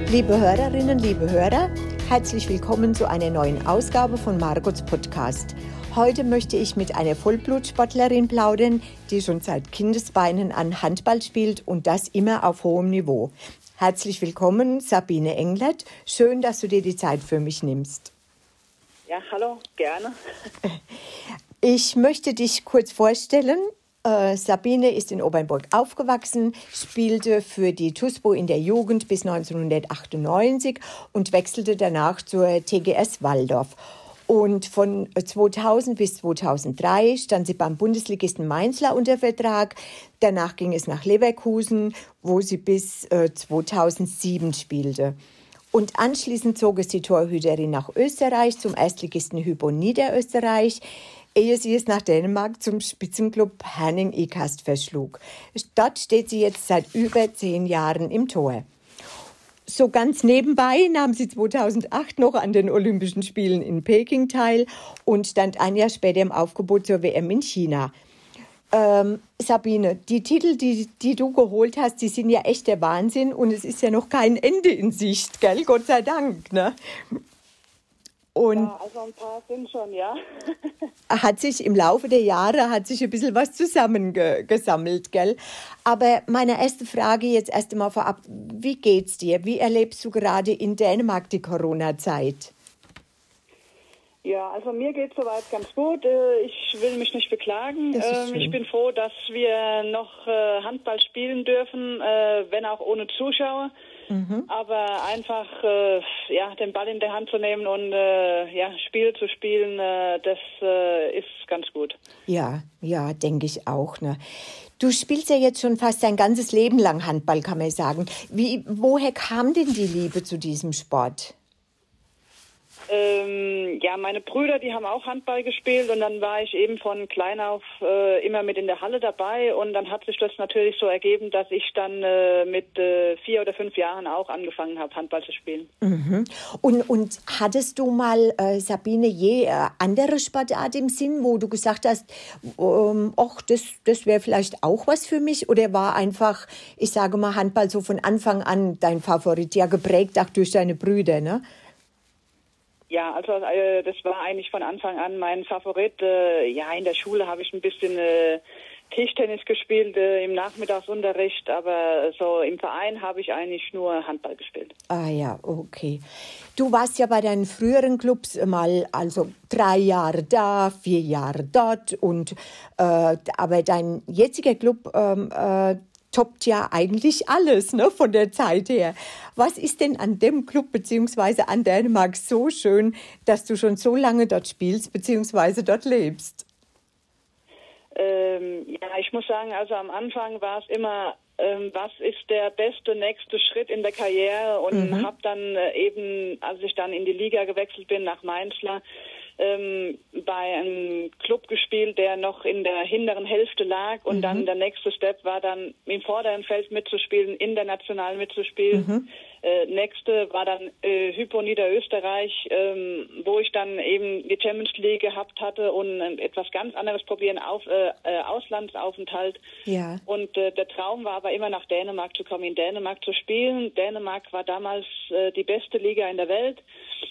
Liebe Hörerinnen, liebe Hörer, herzlich willkommen zu einer neuen Ausgabe von Margots Podcast. Heute möchte ich mit einer Vollblutsportlerin plaudern, die schon seit Kindesbeinen an Handball spielt und das immer auf hohem Niveau. Herzlich willkommen, Sabine Englert. Schön, dass du dir die Zeit für mich nimmst. Ja, hallo, gerne. Ich möchte dich kurz vorstellen. Sabine ist in Obernburg aufgewachsen, spielte für die TuSpo in der Jugend bis 1998 und wechselte danach zur TGS Walldorf. Und von 2000 bis 2003 stand sie beim Bundesligisten Mainzlar unter Vertrag. Danach ging es nach Leverkusen, wo sie bis 2007 spielte. Und anschließend zog es die Torhüterin nach Österreich zum Erstligisten Hypo Niederösterreich, ehe sie es nach Dänemark zum Spitzenklub Herning Ikast verschlug. Dort steht sie jetzt seit über 10 Jahren im Tor. So ganz nebenbei nahm sie 2008 noch an den Olympischen Spielen in Peking teil und stand ein Jahr später im Aufgebot zur WM in China. Sabine, die Titel, die du geholt hast, die sind ja echt der Wahnsinn und es ist ja noch kein Ende in Sicht, gell? Gott sei Dank, ne? Und ja, also ein paar sind schon, ja. Hat sich im Laufe der Jahre ein bisschen was zusammengesammelt, gell? Aber meine erste Frage jetzt erst einmal vorab, wie geht's dir? Wie erlebst du gerade in Dänemark die Corona-Zeit? Ja, also mir geht es soweit ganz gut. Ich will mich nicht beklagen. Ich bin froh, dass wir noch Handball spielen dürfen, wenn auch ohne Zuschauer. Aber einfach den Ball in der Hand zu nehmen und Spiele zu spielen, das ist ganz gut. Ja, denke ich auch. Ne? Du spielst ja jetzt schon fast dein ganzes Leben lang Handball, kann man sagen. Woher kam denn die Liebe zu diesem Sport? Meine Brüder, die haben auch Handball gespielt und dann war ich eben von klein auf immer mit in der Halle dabei und dann hat sich das natürlich so ergeben, dass ich dann mit 4 oder 5 Jahren auch angefangen habe, Handball zu spielen. Mhm. Und hattest du mal, Sabine, andere Sportart im Sinn, wo du gesagt hast, das wäre vielleicht auch was für mich? Oder war einfach, ich sage mal, Handball so von Anfang an dein Favorit, ja geprägt auch durch deine Brüder, ne? Ja, also das war eigentlich von Anfang an mein Favorit. In der Schule habe ich ein bisschen Tischtennis gespielt im Nachmittagsunterricht, aber so im Verein habe ich eigentlich nur Handball gespielt. Ah ja, okay. Du warst ja bei deinen früheren Clubs mal, also 3 Jahre da, 4 Jahre dort und aber dein jetziger Club toppt ja eigentlich alles, ne, von der Zeit her. Was ist denn an dem Club bzw. an Dänemark so schön, dass du schon so lange dort spielst bzw. dort lebst? Ich muss sagen, also am Anfang war es immer, was ist der beste nächste Schritt in der Karriere und habe dann eben, als ich dann in die Liga gewechselt bin, nach Mainzlar, bei einem Club gespielt, der noch in der hinteren Hälfte lag und dann der nächste Step war dann im vorderen Feld mitzuspielen, international mitzuspielen. Nächste war dann Hypo Niederösterreich, wo ich dann eben die Champions League gehabt hatte und etwas ganz anderes probieren, Auslandsaufenthalt. Ja. Und der Traum war aber immer nach Dänemark zu kommen, in Dänemark zu spielen. Dänemark war damals die beste Liga in der Welt.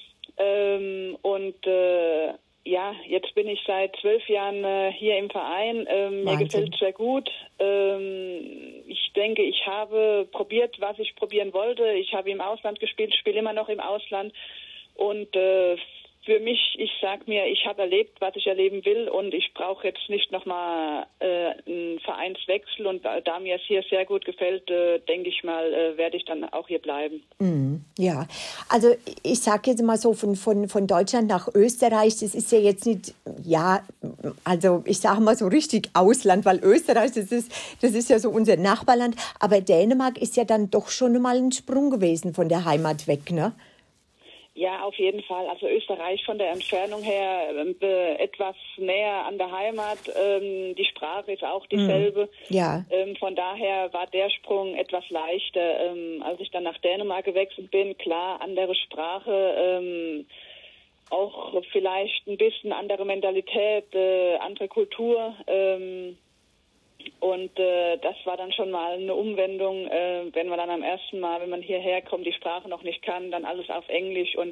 Jetzt bin ich seit 12 Jahren hier im Verein. Mir gefällt es sehr gut. Ich denke, ich habe probiert, was ich probieren wollte. Ich habe im Ausland gespielt, spiele immer noch im Ausland. Und für mich, ich sage mir, ich habe erlebt, was ich erleben will und ich brauche jetzt nicht nochmal einen Vereinswechsel. Und da mir es hier sehr gut gefällt, denke ich mal, werde ich dann auch hier bleiben. Ja, also ich sage jetzt mal so von Deutschland nach Österreich, das ist ja jetzt nicht, also ich sage mal so richtig Ausland, weil Österreich, das ist ja so unser Nachbarland, aber Dänemark ist ja dann doch schon mal ein Sprung gewesen von der Heimat weg, ne? Ja, auf jeden Fall. Also Österreich von der Entfernung her etwas näher an der Heimat. Die Sprache ist auch dieselbe. Ja. Von daher war der Sprung etwas leichter. Als ich dann nach Dänemark gewechselt bin, klar, andere Sprache, auch vielleicht ein bisschen andere Mentalität, andere Kultur. Und das war dann schon mal eine Umwendung, wenn man dann am ersten Mal, wenn man hierher kommt, die Sprache noch nicht kann, dann alles auf Englisch und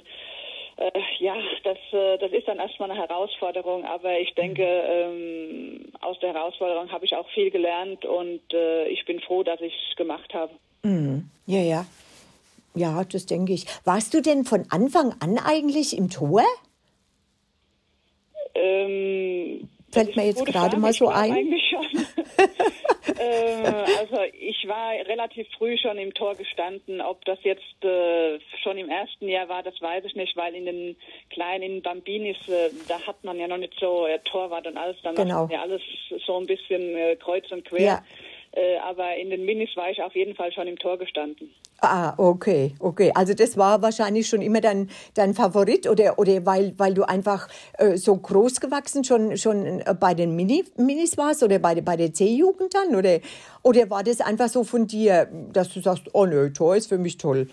das ist dann erstmal eine Herausforderung, aber ich denke, aus der Herausforderung habe ich auch viel gelernt und ich bin froh, dass ich es gemacht habe. Ja, ja. Ja, das denke ich. Warst du denn von Anfang an eigentlich im Tor? Fällt mir jetzt gerade mal so ein. Eigentlich schon. Also ich war relativ früh schon im Tor gestanden. Ob das jetzt schon im ersten Jahr war, das weiß ich nicht, weil in den kleinen Bambinis, da hat man ja noch nicht so Torwart und alles. Da macht man ja alles so ein bisschen kreuz und quer. Ja. Aber in den Minis war ich auf jeden Fall schon im Tor gestanden. Ah, okay. Also das war wahrscheinlich schon immer dein Favorit oder weil du einfach so groß gewachsen schon bei den Minis warst oder bei der C-Jugend dann? Oder war das einfach so von dir, dass du sagst, oh nö, Tor ist für mich toll?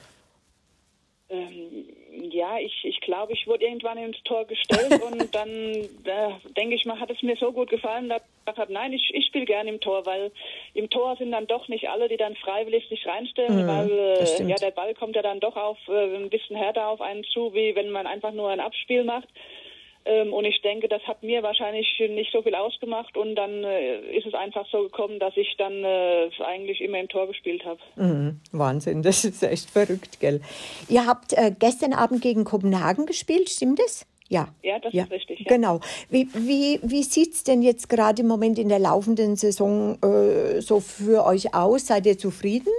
Ja, ich glaube, ich wurde irgendwann ins Tor gestellt und dann, denke ich mal, hat es mir so gut gefallen, dass ich gesagt habe, nein, ich spiele gerne im Tor, weil im Tor sind dann doch nicht alle, die dann freiwillig sich reinstellen, weil der Ball kommt ja dann doch ein bisschen härter auf einen zu, wie wenn man einfach nur ein Abspiel macht. Und ich denke, das hat mir wahrscheinlich nicht so viel ausgemacht und dann ist es einfach so gekommen, dass ich dann eigentlich immer im Tor gespielt habe. Wahnsinn, das ist echt verrückt, gell? Ihr habt gestern Abend gegen Kopenhagen gespielt, stimmt das? Ja, das ist richtig. Ja. Genau. Wie sieht es denn jetzt gerade im Moment in der laufenden Saison so für euch aus? Seid ihr zufrieden?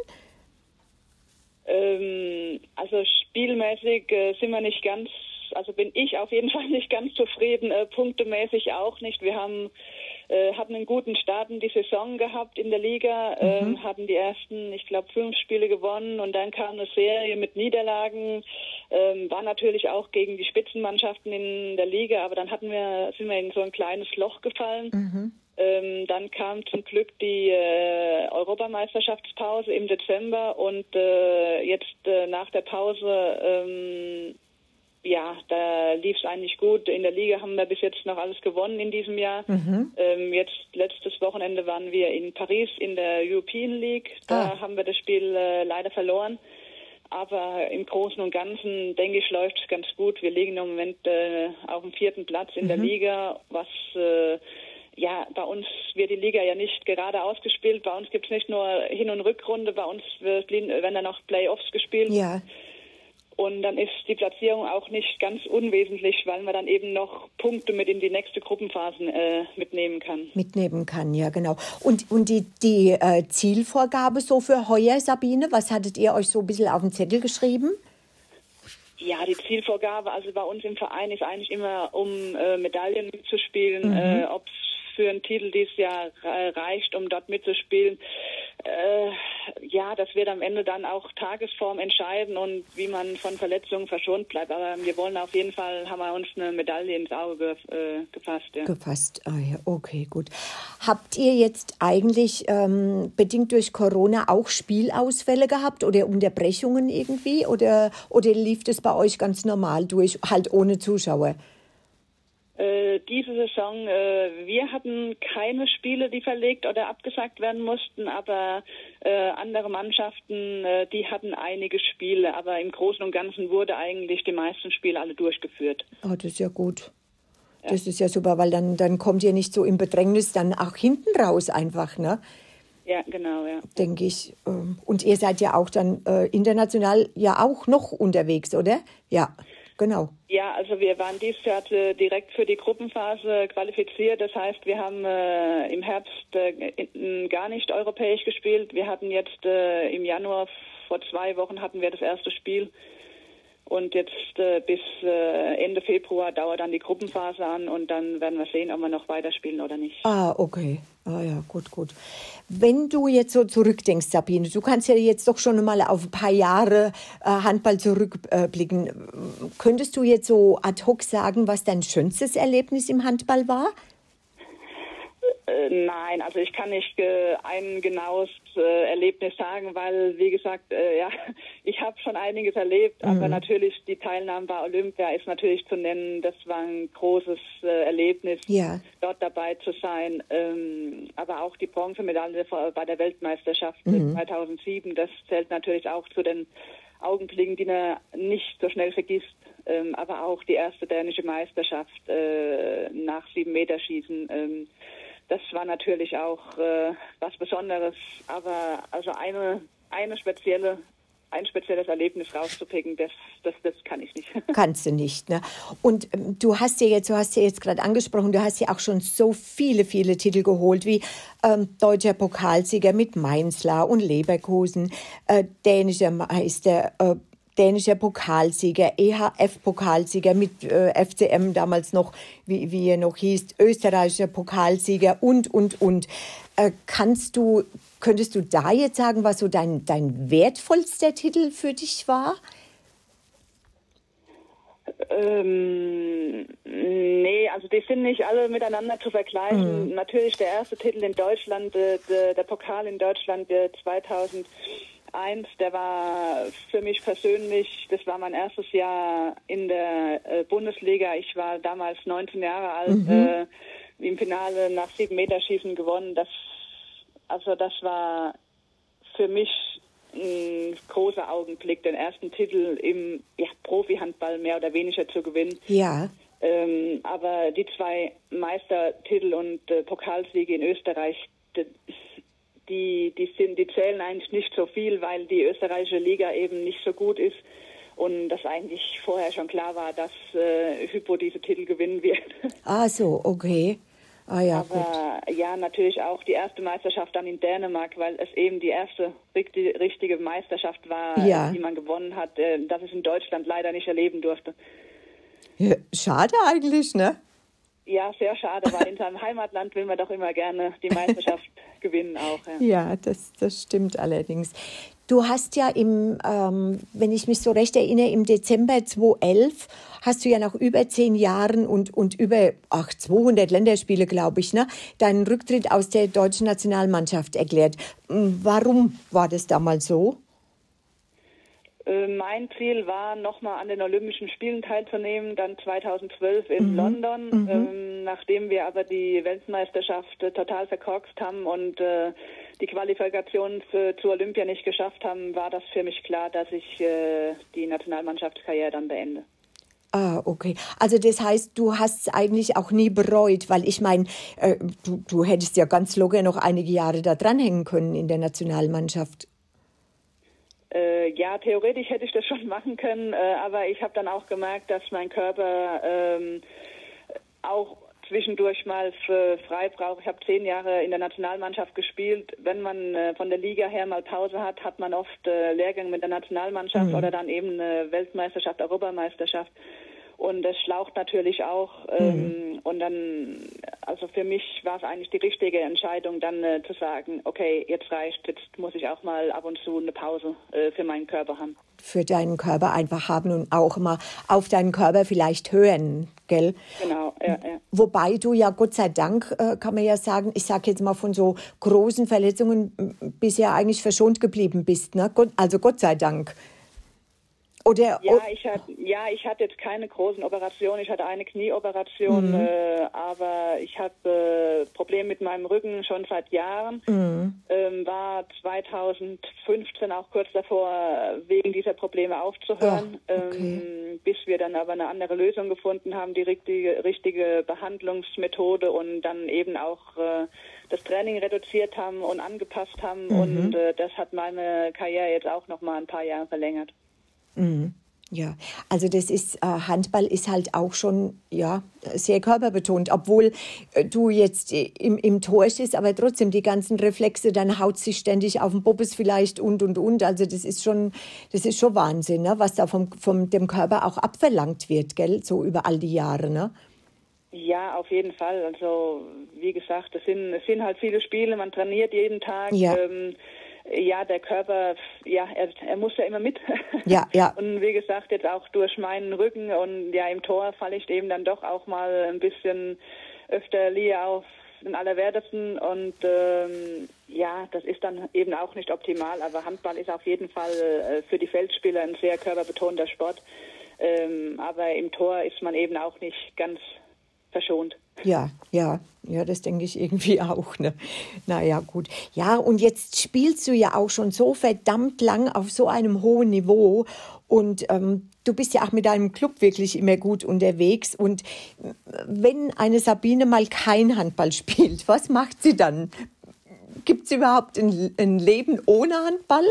Also spielmäßig sind wir nicht ganz. Also bin ich auf jeden Fall nicht ganz zufrieden, punktemäßig auch nicht. Wir hatten einen guten Start in die Saison gehabt in der Liga, hatten die ersten, ich glaube, 5 Spiele gewonnen und dann kam eine Serie mit Niederlagen, war natürlich auch gegen die Spitzenmannschaften in der Liga, aber dann sind wir in so ein kleines Loch gefallen. Dann kam zum Glück die Europameisterschaftspause im Dezember und jetzt nach der Pause da lief es eigentlich gut. In der Liga haben wir bis jetzt noch alles gewonnen in diesem Jahr. Jetzt letztes Wochenende waren wir in Paris in der European League. Da haben wir das Spiel leider verloren. Aber im Großen und Ganzen, denke ich, läuft es ganz gut. Wir liegen im Moment auf dem 4. Platz in der Liga, was bei uns wird die Liga ja nicht gerade ausgespielt. Bei uns gibt es nicht nur Hin- und Rückrunde, bei uns werden dann noch Playoffs gespielt. Ja. Und dann ist die Platzierung auch nicht ganz unwesentlich, weil man dann eben noch Punkte mit in die nächste Gruppenphase mitnehmen kann. Mitnehmen kann, ja genau. Und die Zielvorgabe so für heuer, Sabine, was hattet ihr euch so ein bisschen auf den Zettel geschrieben? Ja, die Zielvorgabe, also bei uns im Verein ist eigentlich immer, um Medaillen mitzuspielen, ob es für einen Titel dieses Jahr reicht, um dort mitzuspielen. Das wird am Ende dann auch Tagesform entscheiden und wie man von Verletzungen verschont bleibt. Aber wir wollen auf jeden Fall, haben wir uns eine Medaille ins Auge gefasst. Ja. Gefasst, okay, gut. Habt ihr jetzt eigentlich bedingt durch Corona auch Spielausfälle gehabt oder Unterbrechungen irgendwie? Oder lief das bei euch ganz normal durch, halt ohne Zuschauer? Diese Saison, wir hatten keine Spiele, die verlegt oder abgesagt werden mussten, aber andere Mannschaften, die hatten einige Spiele, aber im Großen und Ganzen wurde eigentlich die meisten Spiele alle durchgeführt. Oh, das ist ja gut. Ja. Das ist ja super, weil dann kommt ihr nicht so im Bedrängnis dann auch hinten raus einfach, ne? Ja, genau, ja. Denke ich. Und ihr seid ja auch dann international ja auch noch unterwegs, oder? Ja. Genau. Ja, also wir waren dieses Jahr direkt für die Gruppenphase qualifiziert. Das heißt, wir haben im Herbst gar nicht europäisch gespielt. Wir hatten jetzt im Januar, vor 2 Wochen hatten wir das erste Spiel. Und jetzt bis Ende Februar dauert dann die Gruppenphase an und dann werden wir sehen, ob wir noch weiterspielen oder nicht. Okay. Ja, gut. Wenn du jetzt so zurückdenkst, Sabine, du kannst ja jetzt doch schon mal auf ein paar Jahre Handball zurückblicken. Könntest du jetzt so ad hoc sagen, was dein schönstes Erlebnis im Handball war? Nein, also ich kann nicht ein genaues Erlebnis sagen, weil, wie gesagt, ja, ich habe schon einiges erlebt, aber natürlich die Teilnahme bei Olympia ist natürlich zu nennen. Das war ein großes Erlebnis, dort dabei zu sein. Aber auch die Bronzemedaille bei der Weltmeisterschaft 2007, das zählt natürlich auch zu den Augenblicken, die man nicht so schnell vergisst. Aber auch die erste dänische Meisterschaft nach 7-Meter-Schießen. Das war natürlich auch was Besonderes, aber also ein spezielles Erlebnis rauszupicken, das kann ich nicht. Kannst du nicht, ne? Und du hast ja jetzt gerade angesprochen, du hast ja auch schon so viele Titel geholt, wie deutscher Pokalsieger mit Mainzlar und Leverkusen, dänischer Meister, dänischer Pokalsieger, EHF-Pokalsieger mit FCM damals noch, wie er noch hieß, österreichischer Pokalsieger und. Könntest du da jetzt sagen, was so dein wertvollster Titel für dich war? Nee, also die sind nicht alle miteinander zu vergleichen. Natürlich der erste Titel in Deutschland, der Pokal in Deutschland 2001, der war für mich persönlich, das war mein erstes Jahr in der Bundesliga. Ich war damals 19 Jahre alt, im Finale nach 7-Meter-Schießen gewonnen. Das war für mich ein großer Augenblick, den ersten Titel im Profi-Handball mehr oder weniger zu gewinnen. Ja. Aber die 2 Meistertitel und Pokalsiege in Österreich, die zählen eigentlich nicht so viel, weil die österreichische Liga eben nicht so gut ist und das eigentlich vorher schon klar war, dass Hypo diese Titel gewinnen wird. Ah so, okay. Ah ja, aber gut. Ja, natürlich auch die erste Meisterschaft dann in Dänemark, weil es eben die erste richtige Meisterschaft war, die man gewonnen hat, dass es in Deutschland leider nicht erleben durfte. Ja, schade eigentlich, ne? Ja, sehr schade, weil in seinem Heimatland will man doch immer gerne die Meisterschaft gewinnen auch. Ja, das stimmt allerdings. Du hast ja wenn ich mich so recht erinnere, im Dezember 2011 hast du ja nach über 10 Jahren und über 200 Länderspiele, glaube ich, ne, deinen Rücktritt aus der deutschen Nationalmannschaft erklärt. Warum war das damals so? Mein Ziel war, nochmal an den Olympischen Spielen teilzunehmen, dann 2012 in London. Nachdem wir aber die Weltmeisterschaft total verkorkst haben und die Qualifikation zu Olympia nicht geschafft haben, war das für mich klar, dass ich die Nationalmannschaftskarriere dann beende. Ah, okay. Also das heißt, du hast es eigentlich auch nie bereut, weil ich meine, du hättest ja ganz locker noch einige Jahre da dranhängen können in der Nationalmannschaft. Ja, theoretisch hätte ich das schon machen können, aber ich habe dann auch gemerkt, dass mein Körper auch zwischendurch mal frei braucht. Ich habe 10 Jahre in der Nationalmannschaft gespielt. Wenn man von der Liga her mal Pause hat, hat man oft Lehrgänge mit der Nationalmannschaft oder dann eben eine Weltmeisterschaft, Europameisterschaft. Und das schlaucht natürlich auch. Und dann, also für mich war es eigentlich die richtige Entscheidung, dann zu sagen, okay, jetzt reicht, jetzt muss ich auch mal ab und zu eine Pause für meinen Körper haben. Für deinen Körper einfach haben und auch mal auf deinen Körper vielleicht hören, gell? Genau, ja. Wobei du ja Gott sei Dank, kann man ja sagen, ich sage jetzt mal von so großen Verletzungen bisher eigentlich verschont geblieben bist, ne? Also Gott sei Dank. Oder, ich hatte jetzt keine großen Operationen. Ich hatte eine Knieoperation, aber ich habe Probleme mit meinem Rücken schon seit Jahren. War 2015 auch kurz davor, wegen dieser Probleme aufzuhören, bis wir dann aber eine andere Lösung gefunden haben, die richtige Behandlungsmethode und dann eben auch das Training reduziert haben und angepasst haben. Und das hat meine Karriere jetzt auch noch mal ein paar Jahre verlängert. Ja, also das ist, Handball ist halt auch schon, sehr körperbetont, obwohl du jetzt im Tor stehst, aber trotzdem die ganzen Reflexe, dann haut sich ständig auf den Bobbes vielleicht und, also das ist schon Wahnsinn, ne? Was da vom dem Körper auch abverlangt wird, gell, so über all die Jahre, ne? Ja, auf jeden Fall, also wie gesagt, es sind halt viele Spiele, man trainiert jeden Tag, ja, der Körper, er muss ja immer mit. Ja. Und wie gesagt, jetzt auch durch meinen Rücken und ja, im Tor falle ich eben dann doch auch mal ein bisschen öfter auf den Allerwertesten und ja, das ist dann eben auch nicht optimal, aber Handball ist auf jeden Fall für die Feldspieler ein sehr körperbetonter Sport, aber im Tor ist man eben auch nicht ganz verschont. Ja, das denke ich irgendwie auch. Ne? Naja, gut. Ja, und jetzt spielst du ja auch schon so verdammt lang auf so einem hohen Niveau und du bist ja auch mit deinem Club wirklich immer gut unterwegs. Und wenn eine Sabine mal kein Handball spielt, was macht sie dann? Gibt es überhaupt ein Leben ohne Handball?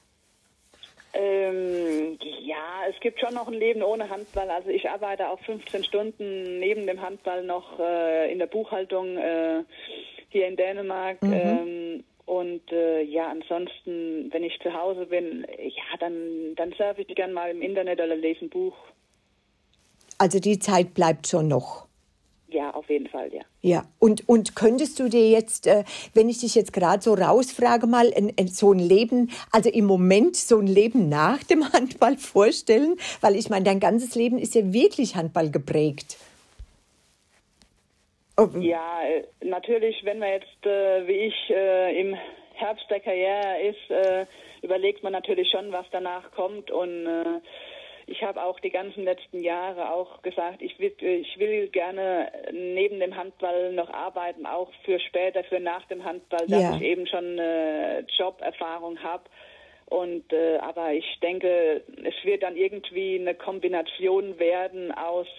Ja, es gibt schon noch ein Leben ohne Handball. Also ich arbeite auch 15 Stunden neben dem Handball noch in der Buchhaltung hier in Dänemark. Und ja, ansonsten, wenn ich zu Hause bin, ja, dann surfe ich gern mal im Internet oder lese ein Buch. Also die Zeit bleibt schon noch. Ja, auf jeden Fall, ja. Ja, und könntest du dir jetzt, wenn ich dich jetzt gerade so rausfrage, mal so ein Leben, also im Moment so ein Leben nach dem Handball vorstellen? Weil ich meine, dein ganzes Leben ist ja wirklich Handball geprägt. Ja, natürlich, wenn man jetzt, wie ich, im Herbst der Karriere ist, überlegt man natürlich schon, was danach kommt und ich habe auch die ganzen letzten Jahre auch gesagt, ich will gerne neben dem Handball noch arbeiten, auch für später, für nach dem Handball, dass ich eben schon Joberfahrung habe. Und aber ich denke, es wird dann irgendwie eine Kombination werden aus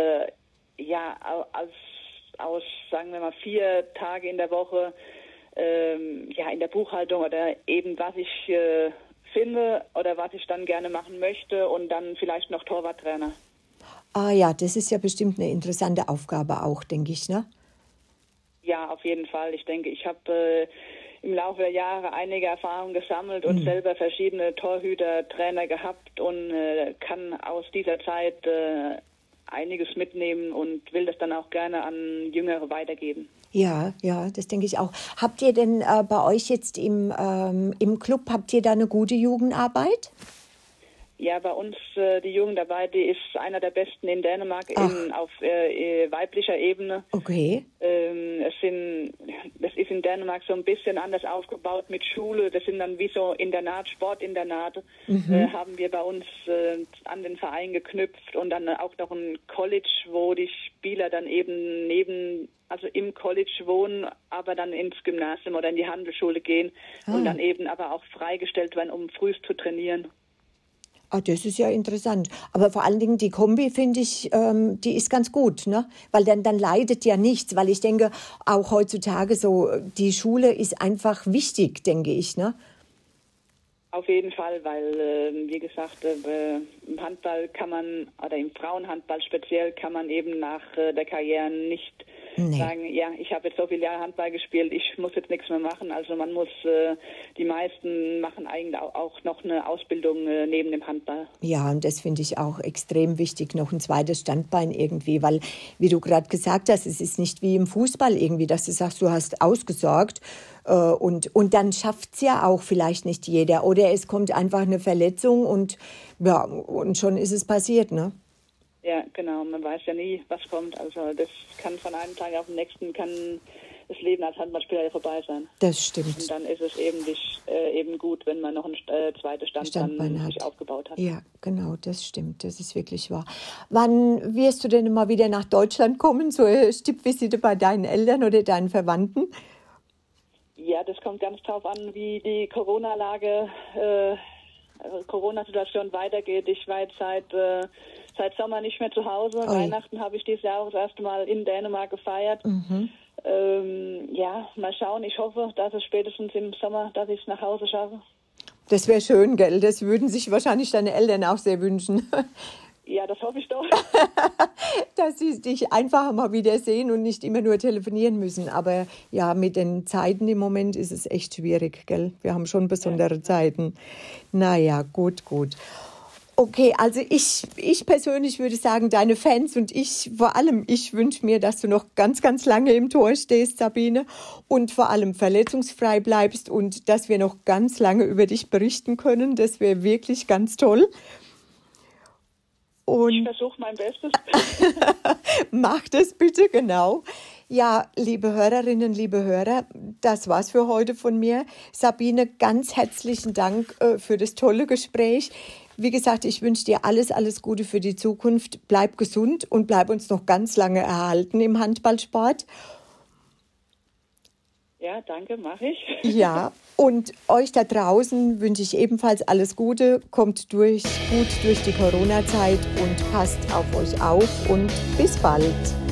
sagen wir mal 4 Tage in der Woche in der Buchhaltung oder eben was ich finde oder was ich dann gerne machen möchte und dann vielleicht noch Torwarttrainer. Ah ja, das ist ja bestimmt eine interessante Aufgabe auch, denke ich, ne? Ja, auf jeden Fall. Ich denke, ich habe im Laufe der Jahre einige Erfahrungen gesammelt und selber verschiedene Torhüter, Trainer gehabt und kann aus dieser Zeit einiges mitnehmen und will das dann auch gerne an Jüngere weitergeben. Ja, das denke ich auch. Habt ihr denn bei euch jetzt im Club, habt ihr da eine gute Jugendarbeit? Ja, bei uns die Jugendarbeit, die ist einer der besten in Dänemark auf weiblicher Ebene. Okay. Das ist in Dänemark so ein bisschen anders aufgebaut mit Schule. Das sind dann wie so Sportinternate, haben wir bei uns an den Verein geknüpft und dann auch noch ein College, wo die Spieler dann eben im College wohnen, aber dann ins Gymnasium oder in die Handelsschule gehen und dann eben aber auch freigestellt werden, um frühst zu trainieren. Ah, das ist ja interessant. Aber vor allen Dingen die Kombi, finde ich, die ist ganz gut, ne? Weil dann leidet ja nichts. Weil ich denke, auch heutzutage so, die Schule ist einfach wichtig, denke ich, ne? Auf jeden Fall, weil, wie gesagt, im Handball kann man, oder im Frauenhandball speziell, kann man eben nach der Karriere nicht sagen, ja, ich habe jetzt so viele Jahre Handball gespielt, ich muss jetzt nichts mehr machen. Also man muss, die meisten machen eigentlich auch noch eine Ausbildung neben dem Handball. Ja, und das finde ich auch extrem wichtig, noch ein zweites Standbein irgendwie, weil, wie du gerade gesagt hast, es ist nicht wie im Fußball irgendwie, dass du sagst, du hast ausgesorgt und dann schafft es ja auch vielleicht nicht jeder. Oder es kommt einfach eine Verletzung und schon ist es passiert, ne? Ja, genau. Man weiß ja nie, was kommt. Also das kann von einem Tag auf den nächsten das Leben als Handballspieler ja vorbei sein. Das stimmt. Und dann ist es eben gut, wenn man noch ein zweites Standbein sich aufgebaut hat. Ja, genau, das stimmt. Das ist wirklich wahr. Wann wirst du denn mal wieder nach Deutschland kommen? So eine Stippvisite bei deinen Eltern oder deinen Verwandten? Ja, das kommt ganz drauf an, wie die Corona-Situation weitergeht. Ich war jetzt seit Sommer nicht mehr zu Hause. Weihnachten habe ich dieses Jahr auch das erste Mal in Dänemark gefeiert. Mal schauen. Ich hoffe, dass es spätestens im Sommer, dass ich es nach Hause schaffe. Das wäre schön, gell? Das würden sich wahrscheinlich deine Eltern auch sehr wünschen. Ja, das hoffe ich doch. Dass sie dich einfach mal wieder sehen und nicht immer nur telefonieren müssen. Aber ja, mit den Zeiten im Moment ist es echt schwierig, gell? Wir haben schon besondere Zeiten. Naja, gut. Okay, also ich persönlich würde sagen, deine Fans und vor allem ich wünsche mir, dass du noch ganz, ganz lange im Tor stehst, Sabine, und vor allem verletzungsfrei bleibst und dass wir noch ganz lange über dich berichten können. Das wäre wirklich ganz toll. Und ich versuche mein Bestes. Mach das bitte, genau. Ja, liebe Hörerinnen, liebe Hörer, das war's für heute von mir. Sabine, ganz herzlichen Dank für das tolle Gespräch. Wie gesagt, ich wünsche dir alles, alles Gute für die Zukunft. Bleib gesund und bleib uns noch ganz lange erhalten im Handballsport. Ja, danke, mache ich. Ja, und euch da draußen wünsche ich ebenfalls alles Gute. Kommt gut durch die Corona-Zeit und passt auf euch auf und bis bald.